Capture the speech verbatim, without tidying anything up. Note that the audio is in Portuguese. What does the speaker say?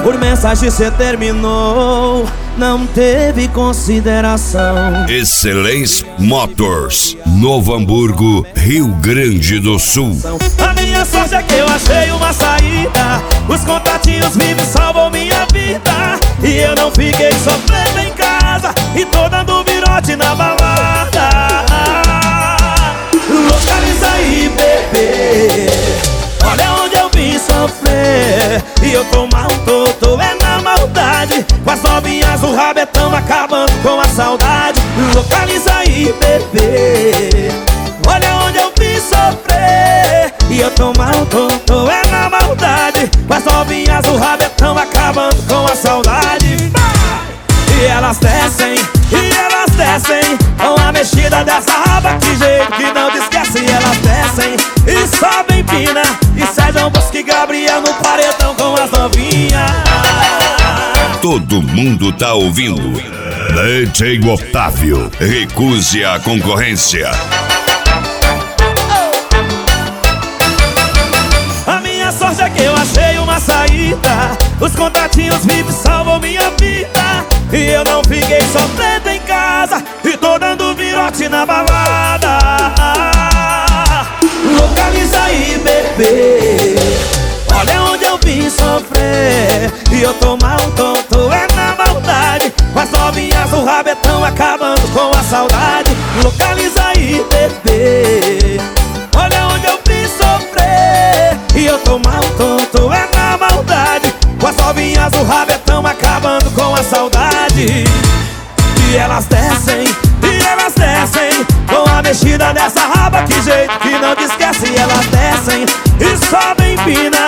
Por mensagem cê terminou, não teve consideração. Excelência Motors, Novo Hamburgo, Rio Grande do Sul. A minha sorte é que eu achei uma saída. Os contatinhos vivos salvam minha vida. E eu não fiquei sofrendo em casa e tô dando virote na balada. Localiza aí, bebê, olha onde eu vim sofrer. E eu tô mal, tô, tô é na maldade. Com as novinhas o rabetão acabando com a saudade. Localiza aí, bebê, olha onde eu vim sofrer. E eu tô mal, tô, tô é na maldade. Com as novinhas o rabetão acabando com a saudade. E elas descem, e elas descem com a mexida dessa raba, que jeito que não te esquece. E elas descem e sobem pina e Sérgio Bosque e Gabriel no paredão com as novinhas. Todo mundo tá ouvindo. D J Otávio, recuse a concorrência. A minha sorte é que eu achei uma saída. Os contatinhos vivos salvam minha vida. E eu não fiquei sofrendo em casa e tô dando virote na balada. Localiza aí, bebê, olha onde eu vim sofrer. E eu tô mal, tô, tô é na maldade. Com as novinhas o rabetão acabando com a saudade. Localiza aí, bebê, olha onde eu vim sofrer. E eu tô mal, tô, tô é na maldade. Com as novinhas o rabetão acabando com a saudade. E elas descem, e elas descem com a mexida dessa raba, que jeito que não te esquece. E elas descem e sobem pina